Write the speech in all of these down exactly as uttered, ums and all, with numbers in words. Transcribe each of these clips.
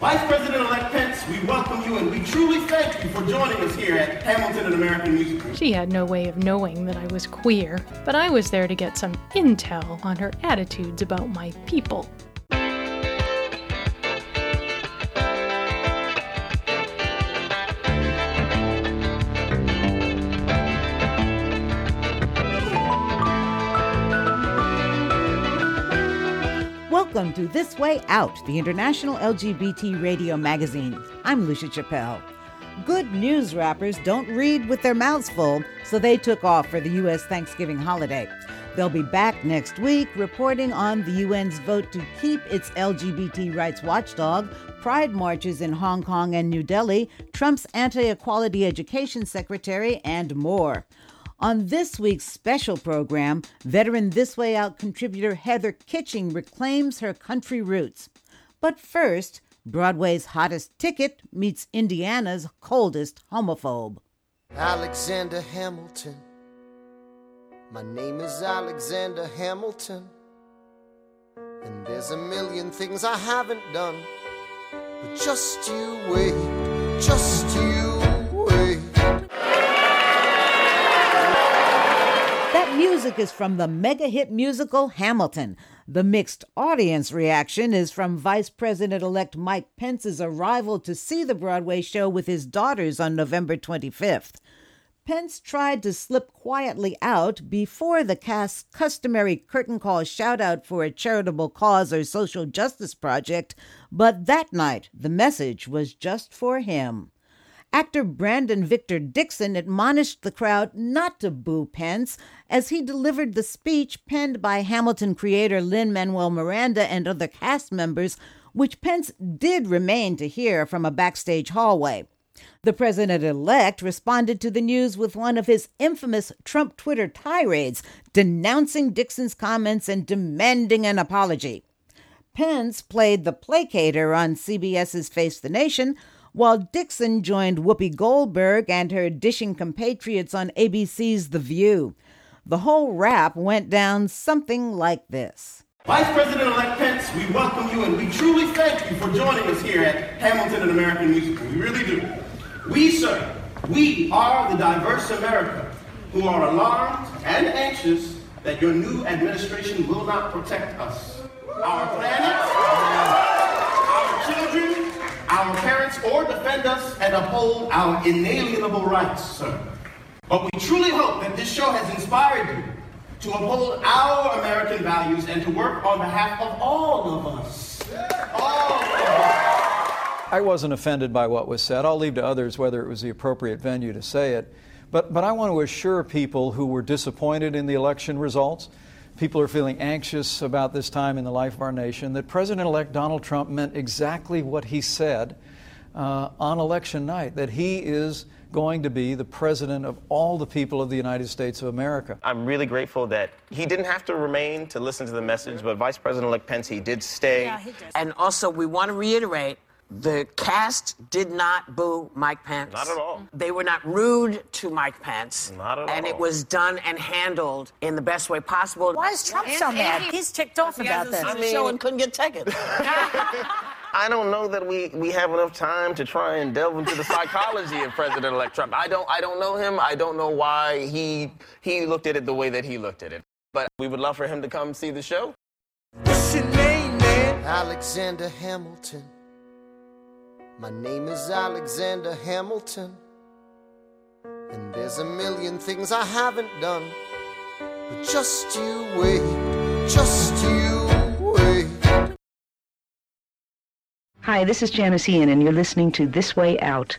Vice President-elect Pence, we welcome you and we truly thank you for joining us here at Hamilton and American Music. She had no way of knowing that I was queer, but I was there to get some intel on her attitudes about my people. Welcome to This Way Out, the international L G B T radio magazine. I'm Lucia Chappelle. Good news rappers don't read with their mouths full, so they took off for the U S Thanksgiving holiday. They'll be back next week reporting on the U N's vote to keep its L G B T rights watchdog, pride marches in Hong Kong and New Delhi, Trump's anti-equality education secretary, and more. On this week's special program, veteran This Way Out contributor Heather Kitching reclaims her country roots. But first, Broadway's hottest ticket meets Indiana's coldest homophobe. Alexander Hamilton. My name is Alexander Hamilton. And there's a million things I haven't done. But just you wait, just you wait. That music is from the mega-hit musical Hamilton. The mixed audience reaction is from Vice President-elect Mike Pence's arrival to see the Broadway show with his daughters on November twenty-fifth. Pence tried to slip quietly out before the cast's customary curtain call shout-out for a charitable cause or social justice project, but that night the message was just for him. Actor Brandon Victor Dixon admonished the crowd not to boo Pence as he delivered the speech penned by Hamilton creator Lin-Manuel Miranda and other cast members, which Pence did remain to hear from a backstage hallway. The president-elect responded to the news with one of his infamous Trump Twitter tirades, denouncing Dixon's comments and demanding an apology. Pence played the placater on C B S's Face the Nation, while Dixon joined Whoopi Goldberg and her dishing compatriots on A B C's The View. The whole rap went down something like this. Vice President-elect Pence, we welcome you and we truly thank you for joining us here at Hamilton and American Music. We really do. We, sir, we are the diverse America who are alarmed and anxious that your new administration will not protect us, our planet, our children, our parents, or defend us and uphold our inalienable rights, sir. But we truly hope that this show has inspired you to uphold our American values and to work on behalf of all of us. All of us. I wasn't offended by what was said. I'll leave to others whether it was the appropriate venue to say it. But, but I want to assure people who were disappointed in the election results, people who are feeling anxious about this time in the life of our nation, that President-elect Donald Trump meant exactly what he said uh, on election night, that he is going to be the president of all the people of the United States of America. I'm really grateful that he didn't have to remain to listen to the message, but Vice President-elect Pence, he did stay. Yeah, he did. And also, we want to reiterate, the cast did not boo Mike Pence. Not at all. They were not rude to Mike Pence. Not at all. And it was done and handled in the best way possible. Why is Trump so mad? He's ticked off about this. I mean, show and couldn't get tickets. I don't know that we, we have enough time to try and delve into the psychology of President-elect Trump. I don't I don't know him. I don't know why he he looked at it the way that he looked at it. But we would love for him to come see the show. What's your name, man? Alexander Hamilton. My name is Alexander Hamilton. And there's a million things I haven't done. But just you wait, just you wait. Hi, this is Janice Ian, and you're listening to This Way Out.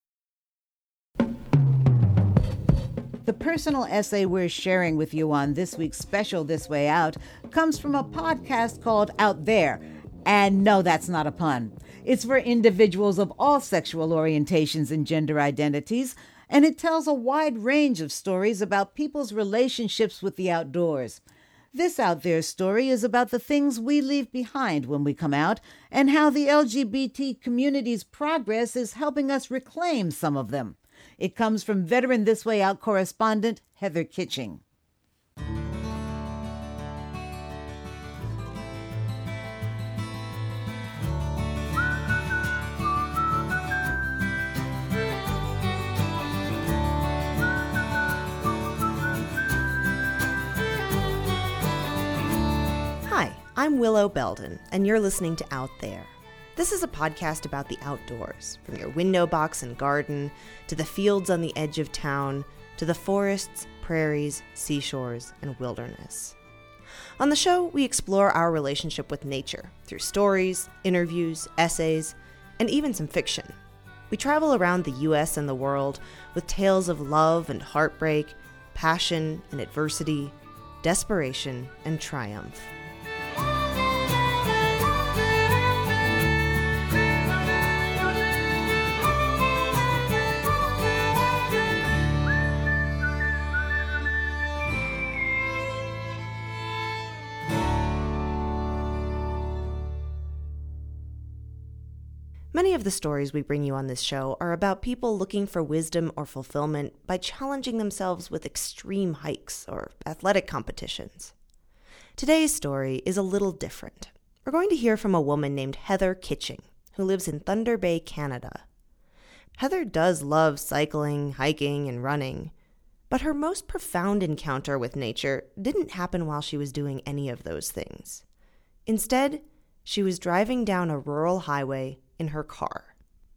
The personal essay we're sharing with you on this week's special This Way Out comes from a podcast called Out There. And no, that's not a pun. It's for individuals of all sexual orientations and gender identities, and it tells a wide range of stories about people's relationships with the outdoors. This Out There story is about the things we leave behind when we come out and how the L G B T community's progress is helping us reclaim some of them. It comes from veteran This Way Out correspondent Heather Kitching. I'm Willow Belden, and you're listening to Out There. This is a podcast about the outdoors, from your window box and garden, to the fields on the edge of town, to the forests, prairies, seashores, and wilderness. On the show, we explore our relationship with nature through stories, interviews, essays, and even some fiction. We travel around the U S and the world with tales of love and heartbreak, passion and adversity, desperation and triumph. Many of the stories we bring you on this show are about people looking for wisdom or fulfillment by challenging themselves with extreme hikes or athletic competitions. Today's story is a little different. We're going to hear from a woman named Heather Kitching, who lives in Thunder Bay, Canada. Heather does love cycling, hiking, and running, but her most profound encounter with nature didn't happen while she was doing any of those things. Instead, she was driving down a rural highway in her car.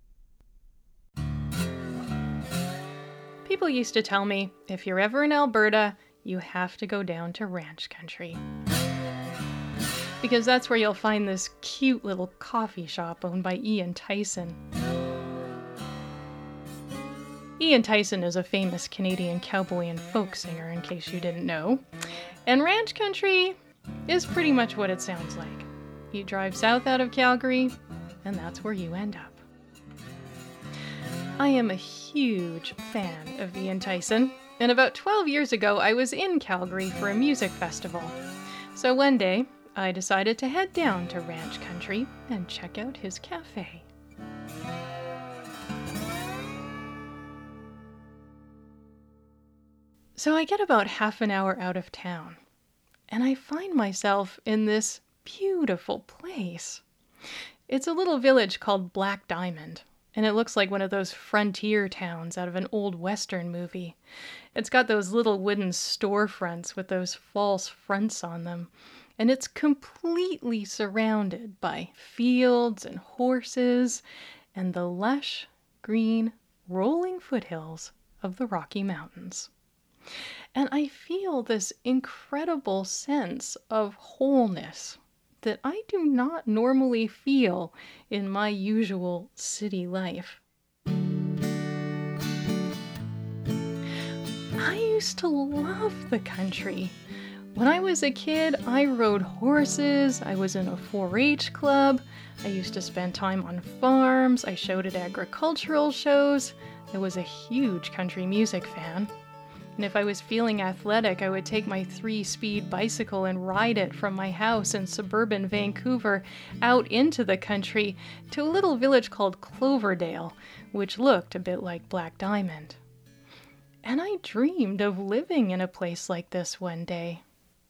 People used to tell me, if you're ever in Alberta, you have to go down to ranch country. Because that's where you'll find this cute little coffee shop owned by Ian Tyson. Ian Tyson is a famous Canadian cowboy and folk singer, in case you didn't know. And ranch country is pretty much what it sounds like. You drive south out of Calgary, and that's where you end up. I am a huge fan of Ian Tyson, and about twelve years ago I was in Calgary for a music festival. So one day, I decided to head down to ranch country and check out his cafe. So I get about half an hour out of town, and I find myself in this beautiful place. It's a little village called Black Diamond, and it looks like one of those frontier towns out of an old Western movie. It's got those little wooden storefronts with those false fronts on them, and it's completely surrounded by fields and horses and the lush, green, rolling foothills of the Rocky Mountains. And I feel this incredible sense of wholeness that I do not normally feel in my usual city life. I used to love the country. When I was a kid, I rode horses, I was in a four H club, I used to spend time on farms, I showed at agricultural shows, I was a huge country music fan. And if I was feeling athletic, I would take my three-speed bicycle and ride it from my house in suburban Vancouver out into the country to a little village called Cloverdale, which looked a bit like Black Diamond. And I dreamed of living in a place like this one day.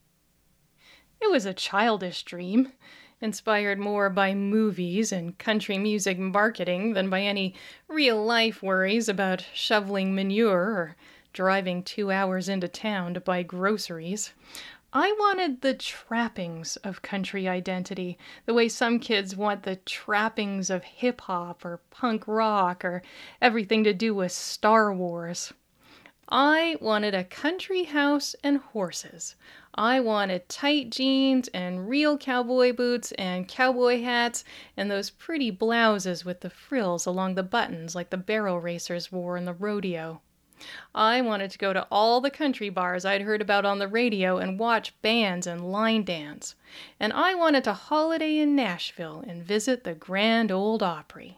It was a childish dream, inspired more by movies and country music marketing than by any real-life worries about shoveling manure or driving two hours into town to buy groceries. I wanted the trappings of country identity, the way some kids want the trappings of hip-hop or punk rock or everything to do with Star Wars. I wanted a country house and horses. I wanted tight jeans and real cowboy boots and cowboy hats and those pretty blouses with the frills along the buttons like the barrel racers wore in the rodeo. I wanted to go to all the country bars I'd heard about on the radio and watch bands and line dance. And I wanted to holiday in Nashville and visit the Grand Ole Opry.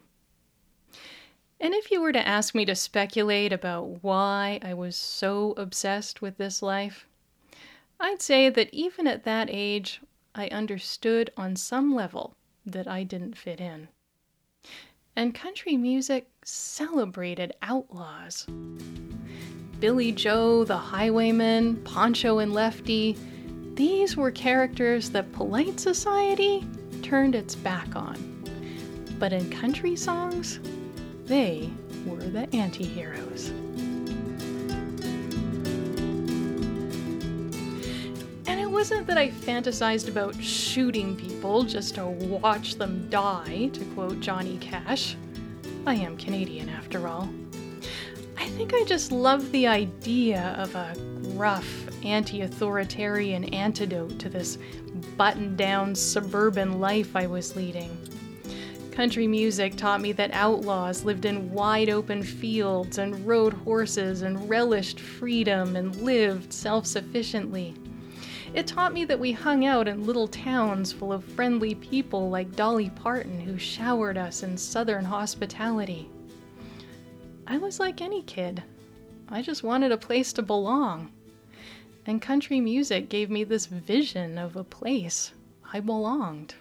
And if you were to ask me to speculate about why I was so obsessed with this life, I'd say that even at that age, I understood on some level that I didn't fit in. And country music celebrated outlaws. Billy Joe, the Highwayman, Poncho and Lefty, these were characters that polite society turned its back on. But in country songs, they were the anti-heroes. And it was wasn't that I fantasized about shooting people just to watch them die, to quote Johnny Cash. I am Canadian, after all. I think I just loved the idea of a rough, anti-authoritarian antidote to this buttoned-down suburban life I was leading. Country music taught me that outlaws lived in wide-open fields and rode horses and relished freedom and lived self-sufficiently. It taught me that we hung out in little towns full of friendly people like Dolly Parton, who showered us in Southern hospitality. I was like any kid. I just wanted a place to belong. And country music gave me this vision of a place I belonged.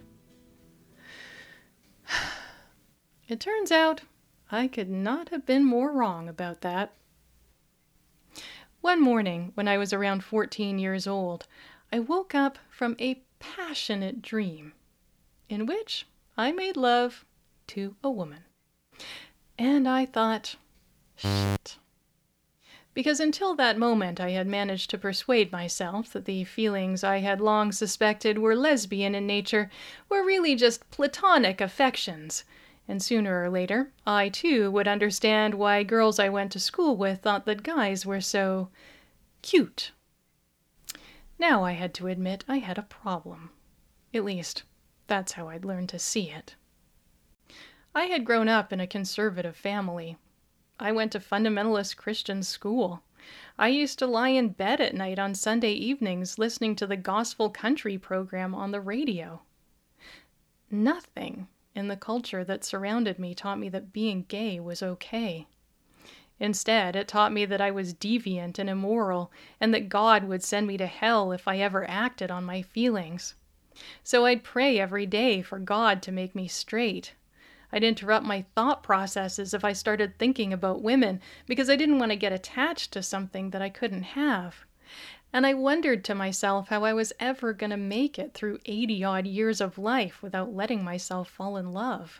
It turns out I could not have been more wrong about that. One morning, when I was around fourteen years old, I woke up from a passionate dream in which I made love to a woman. And I thought, shit. Because until that moment I had managed to persuade myself that the feelings I had long suspected were lesbian in nature were really just platonic affections. And sooner or later, I too would understand why girls I went to school with thought that guys were so cute. Now I had to admit I had a problem. At least, that's how I'd learned to see it. I had grown up in a conservative family. I went to fundamentalist Christian school. I used to lie in bed at night on Sunday evenings listening to the gospel country program on the radio. Nothing in the culture that surrounded me taught me that being gay was okay. Instead, it taught me that I was deviant and immoral, and that God would send me to hell if I ever acted on my feelings. So I'd pray every day for God to make me straight. I'd interrupt my thought processes if I started thinking about women, because I didn't want to get attached to something that I couldn't have. And I wondered to myself how I was ever going to make it through eighty-odd years of life without letting myself fall in love.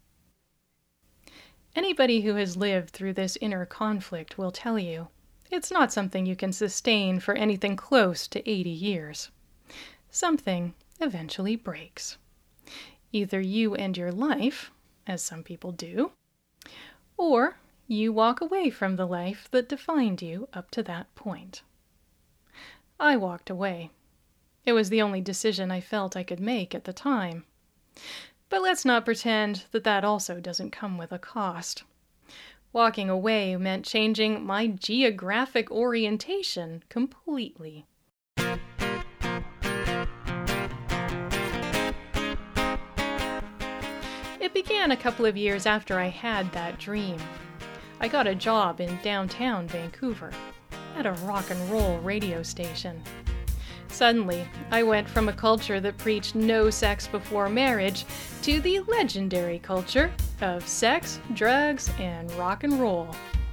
Anybody who has lived through this inner conflict will tell you it's not something you can sustain for anything close to eighty years. Something eventually breaks. Either you end your life, as some people do, or you walk away from the life that defined you up to that point. I walked away. It was the only decision I felt I could make at the time. But let's not pretend that that also doesn't come with a cost. Walking away meant changing my geographic orientation completely. It began a couple of years after I had that dream. I got a job in downtown Vancouver at a rock and roll radio station. Suddenly, I went from a culture that preached no sex before marriage to the legendary culture of sex, drugs, and rock and roll.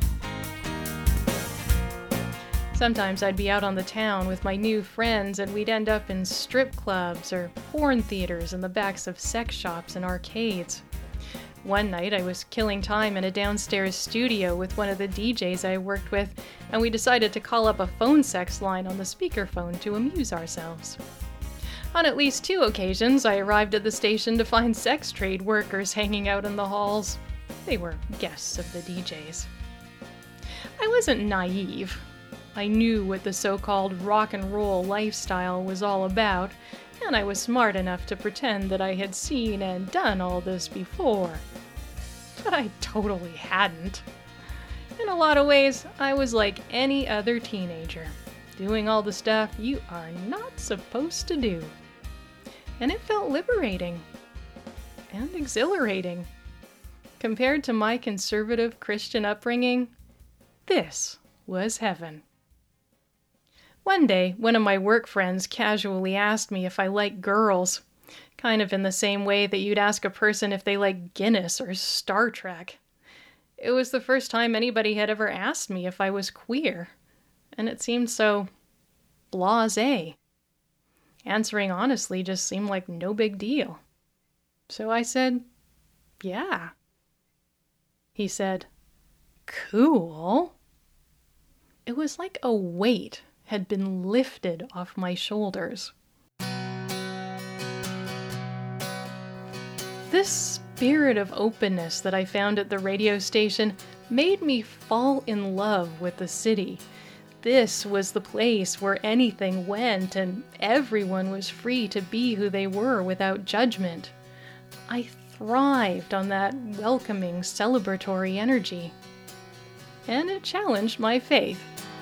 Sometimes I'd be out on the town with my new friends and we'd end up in strip clubs or porn theaters in the backs of sex shops and arcades. One night I was killing time in a downstairs studio with one of the D Js I worked with, and we decided to call up a phone sex line on the speakerphone to amuse ourselves. On at least two occasions, I arrived at the station to find sex trade workers hanging out in the halls. They were guests of the D Js. I wasn't naive. I knew what the so-called rock and roll lifestyle was all about, and I was smart enough to pretend that I had seen and done all this before. But I totally hadn't. In a lot of ways, I was like any other teenager, doing all the stuff you are not supposed to do. And it felt liberating and exhilarating. Compared to my conservative Christian upbringing, this was heaven. One day, one of my work friends casually asked me if I like girls, kind of in the same way that you'd ask a person if they like Guinness or Star Trek. It was the first time anybody had ever asked me if I was queer, and it seemed so blasé. Answering honestly just seemed like no big deal. So I said, yeah. He said, cool. It was like a weight had been lifted off my shoulders. This spirit of openness that I found at the radio station made me fall in love with the city. This was the place where anything went and everyone was free to be who they were without judgment. I thrived on that welcoming, celebratory energy. And it challenged my faith.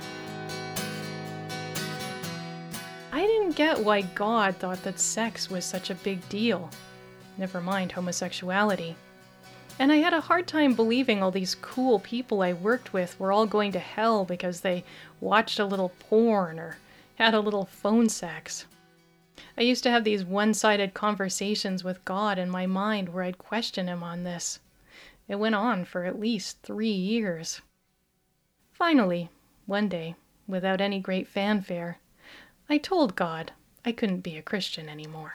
I didn't get why God thought that sex was such a big deal. Never mind homosexuality. And I had a hard time believing all these cool people I worked with were all going to hell because they watched a little porn or had a little phone sex. I used to have these one-sided conversations with God in my mind where I'd question him on this. It went on for at least three years. Finally, one day, without any great fanfare, I told God I couldn't be a Christian anymore.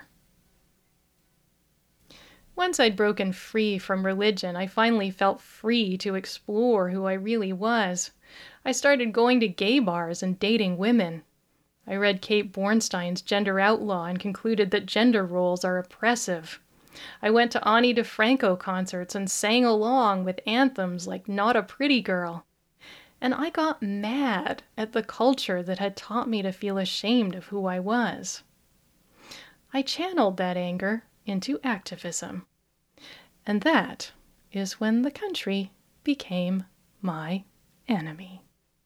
Once I'd broken free from religion, I finally felt free to explore who I really was. I started going to gay bars and dating women. I read Kate Bornstein's Gender Outlaw and concluded that gender roles are oppressive. I went to Ani DeFranco concerts and sang along with anthems like Not a Pretty Girl. And I got mad at the culture that had taught me to feel ashamed of who I was. I channeled that anger into activism. And that is when the country became my enemy.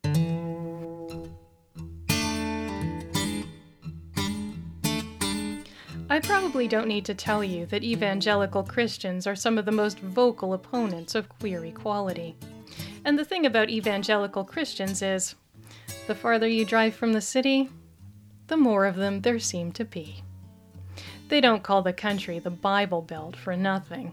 I probably don't need to tell you that evangelical Christians are some of the most vocal opponents of queer equality. And the thing about evangelical Christians is, the farther you drive from the city, the more of them there seem to be. They don't call the country the Bible Belt for nothing.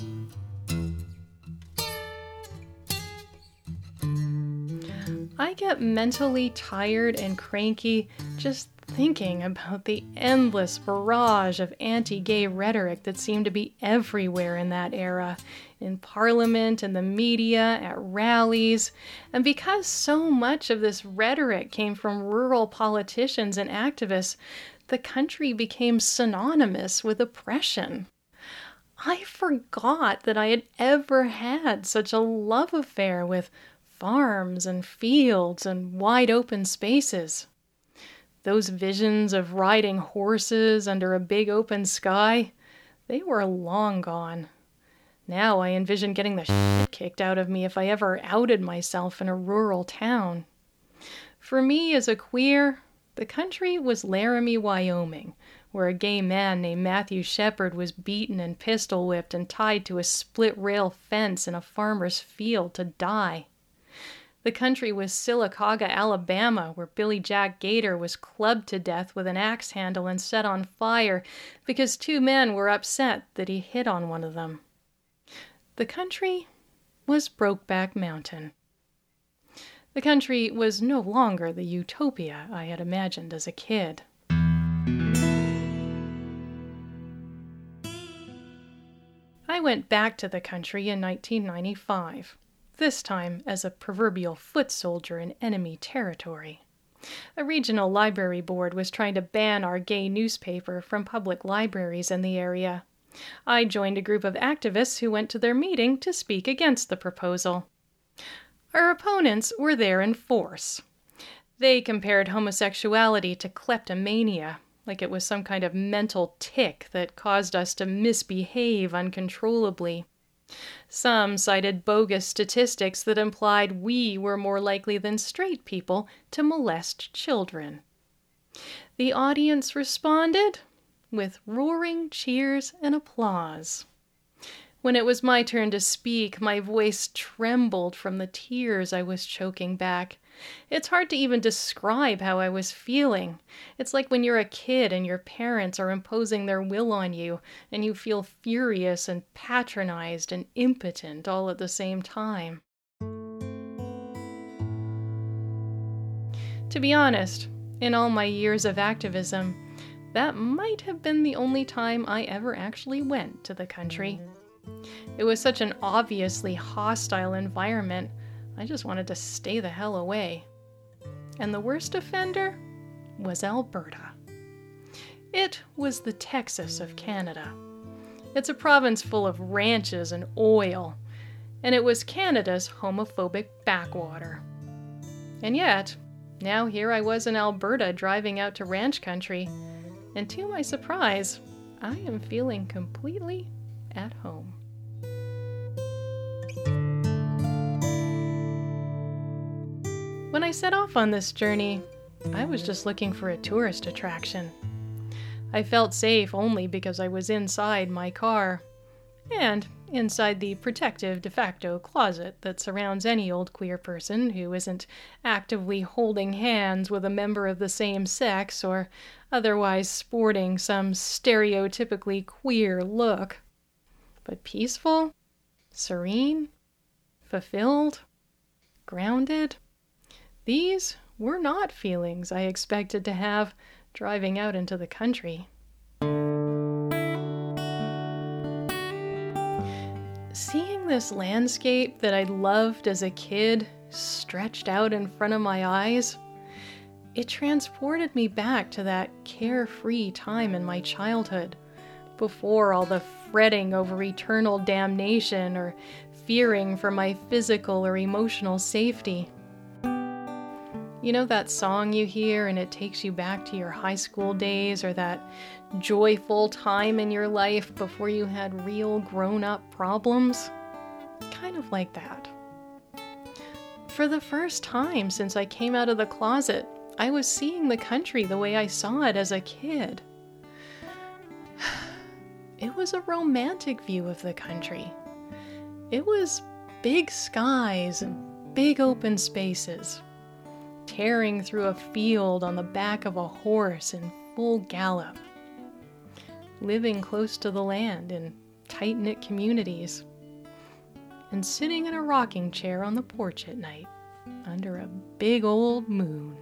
I get mentally tired and cranky just thinking about the endless barrage of anti-gay rhetoric that seemed to be everywhere in that era, in Parliament, in the media, at rallies. And because so much of this rhetoric came from rural politicians and activists, the country became synonymous with oppression. I forgot that I had ever had such a love affair with farms and fields and wide open spaces. Those visions of riding horses under a big open sky, they were long gone. Now I envision getting the shit kicked out of me if I ever outed myself in a rural town. For me as a queer, the country was Laramie, Wyoming, where a gay man named Matthew Shepard was beaten and pistol-whipped and tied to a split-rail fence in a farmer's field to die. The country was Sylacauga, Alabama, where Billy Jack Gator was clubbed to death with an axe handle and set on fire because two men were upset that he hit on one of them. The country was Brokeback Mountain. The country was no longer the utopia I had imagined as a kid. I went back to the country in nineteen ninety-five. This time as a proverbial foot soldier in enemy territory. A regional library board was trying to ban our gay newspaper from public libraries in the area. I joined a group of activists who went to their meeting to speak against the proposal. Our opponents were there in force. They compared homosexuality to kleptomania, like it was some kind of mental tic that caused us to misbehave uncontrollably. Some cited bogus statistics that implied we were more likely than straight people to molest children. The audience responded with roaring cheers and applause. When it was my turn to speak, my voice trembled from the tears I was choking back. It's hard to even describe how I was feeling. It's like when you're a kid and your parents are imposing their will on you, and you feel furious and patronized and impotent all at the same time. To be honest, in all my years of activism, that might have been the only time I ever actually went to the country. It was such an obviously hostile environment, I just wanted to stay the hell away. And the worst offender was Alberta. It was the Texas of Canada. It's a province full of ranches and oil, and it was Canada's homophobic backwater. And yet, now here I was in Alberta driving out to ranch country, and to my surprise, I am feeling completely at home. When I set off on this journey, I was just looking for a tourist attraction. I felt safe only because I was inside my car, and inside the protective de facto closet that surrounds any old queer person who isn't actively holding hands with a member of the same sex or otherwise sporting some stereotypically queer look. But peaceful, serene, fulfilled, grounded, these were not feelings I expected to have driving out into the country. Seeing this landscape that I'd loved as a kid stretched out in front of my eyes, it transported me back to that carefree time in my childhood, before all the fretting over eternal damnation or fearing for my physical or emotional safety. You know that song you hear and it takes you back to your high school days, or that joyful time in your life before you had real grown-up problems? Kind of like that. For the first time since I came out of the closet, I was seeing the country the way I saw it as a kid. It was a romantic view of the country. It was big skies and big open spaces, tearing through a field on the back of a horse in full gallop, living close to the land in tight-knit communities, and sitting in a rocking chair on the porch at night under a big old moon.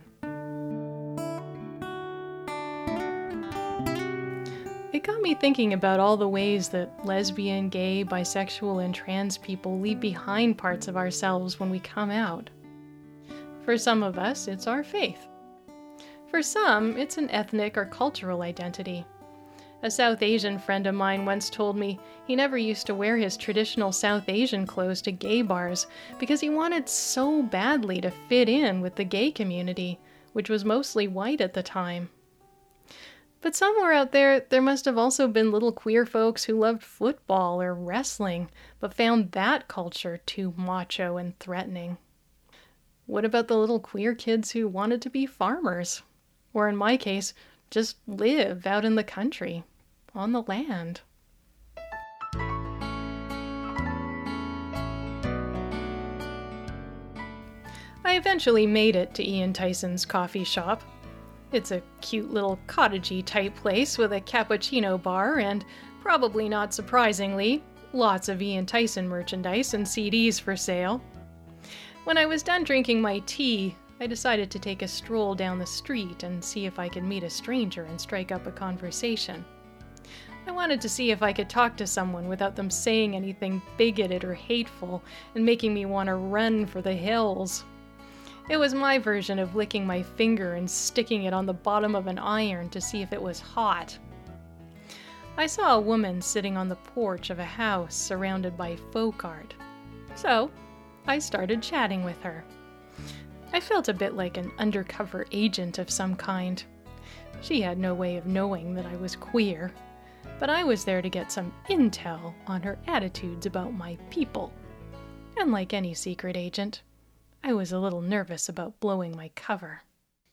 It got me thinking about all the ways that lesbian, gay, bisexual, and trans people leave behind parts of ourselves when we come out. For some of us, it's our faith. For some, it's an ethnic or cultural identity. A South Asian friend of mine once told me he never used to wear his traditional South Asian clothes to gay bars because he wanted so badly to fit in with the gay community, which was mostly white at the time. But somewhere out there, there must have also been little queer folks who loved football or wrestling, but found that culture too macho and threatening. What about the little queer kids who wanted to be farmers? Or in my case, just live out in the country, on the land? I eventually made it to Ian Tyson's coffee shop. It's a cute little cottagey type place with a cappuccino bar and, probably not surprisingly, lots of Ian Tyson merchandise and C Ds for sale. When I was done drinking my tea, I decided to take a stroll down the street and see if I could meet a stranger and strike up a conversation. I wanted to see if I could talk to someone without them saying anything bigoted or hateful and making me want to run for the hills. It was my version of licking my finger and sticking it on the bottom of an iron to see if it was hot. I saw a woman sitting on the porch of a house surrounded by folk art. So, I started chatting with her. I felt a bit like an undercover agent of some kind. She had no way of knowing that I was queer, but I was there to get some intel on her attitudes about my people. And like any secret agent, I was a little nervous about blowing my cover.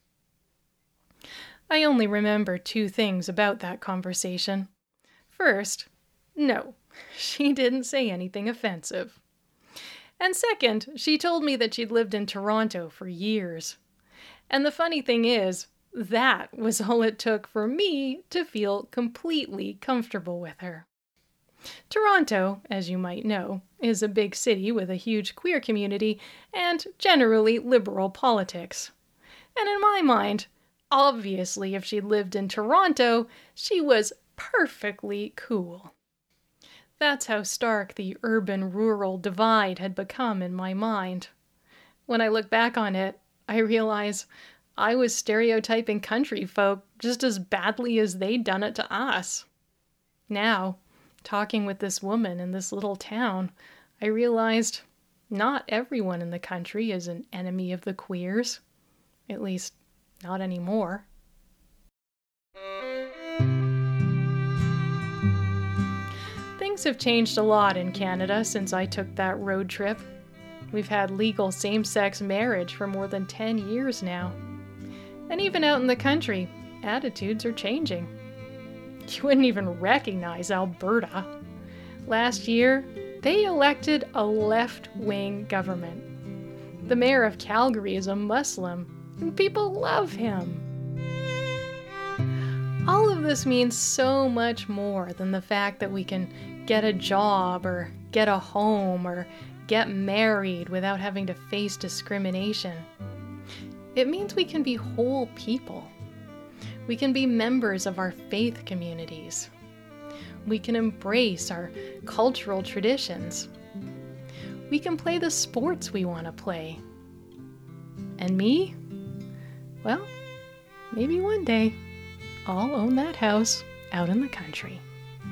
I only remember two things about that conversation. First, no, she didn't say anything offensive. And second, she told me that she'd lived in Toronto for years. And the funny thing is, that was all it took for me to feel completely comfortable with her. Toronto, as you might know, is a big city with a huge queer community and generally liberal politics. And in my mind, obviously if she'd lived in Toronto, she was perfectly cool. That's how stark the urban-rural divide had become in my mind. When I look back on it, I realize I was stereotyping country folk just as badly as they'd done it to us. Now, talking with this woman in this little town, I realized not everyone in the country is an enemy of the queers. At least, not anymore. Things have changed a lot in Canada since I took that road trip. We've had legal same-sex marriage for more than ten years now. And even out in the country, attitudes are changing. You wouldn't even recognize Alberta. Last year, they elected a left-wing government. The mayor of Calgary is a Muslim, and people love him. All of this means so much more than the fact that we can get a job or get a home or get married without having to face discrimination. It means we can be whole people. We can be members of our faith communities. We can embrace our cultural traditions. We can play the sports we want to play. And me? Well, maybe one day I'll own that house out in the country.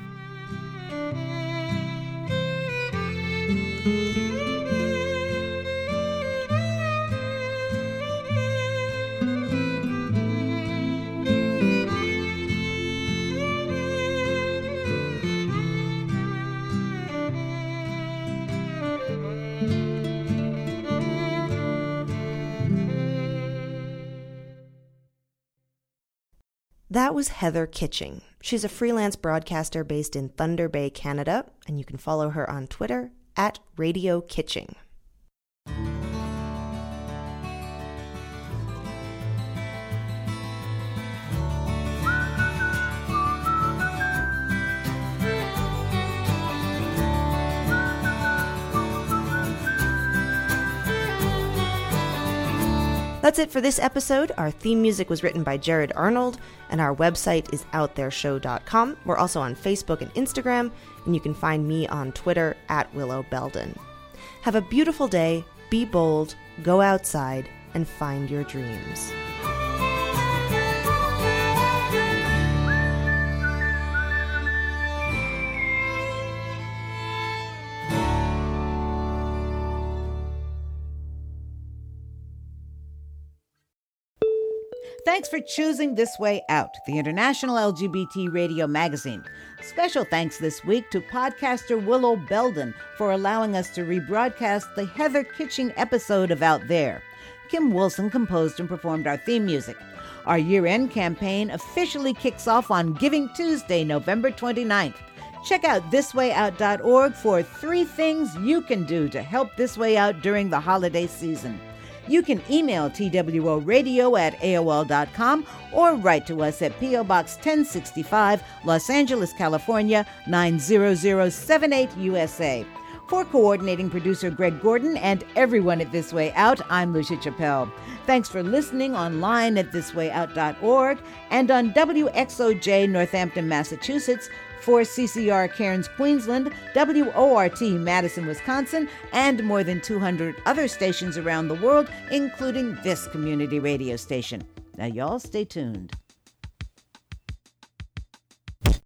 That was Heather Kitching. She's a freelance broadcaster based in Thunder Bay, Canada, and you can follow her on Twitter at Radio Kitching. That's it for this episode. Our theme music was written by Jared Arnold, and our website is out there show dot com. We're also on Facebook and Instagram, and you can find me on Twitter at Willow Belden. Have a beautiful day, be bold, go outside, and find your dreams. Thanks for choosing This Way Out, the international L G B T radio magazine. Special thanks this week to podcaster Willow Belden for allowing us to rebroadcast the Heather Kitching episode of Out There. Kim Wilson composed and performed our theme music. Our year-end campaign officially kicks off on Giving Tuesday, November twenty-ninth. Check out this way out dot org for three things you can do to help This Way Out during the holiday season. You can email T W O radio at A O L dot com or write to us at P O Box ten sixty-five, Los Angeles, California, nine zero zero seven eight, U S A. For coordinating producer Greg Gordon and everyone at This Way Out, I'm Lucia Chappelle. Thanks for listening online at this way out dot org and on W X O J Northampton, Massachusetts, for C C R Cairns, Queensland, W O R T Madison, Wisconsin, and more than two hundred other stations around the world, including this community radio station. Now y'all stay tuned.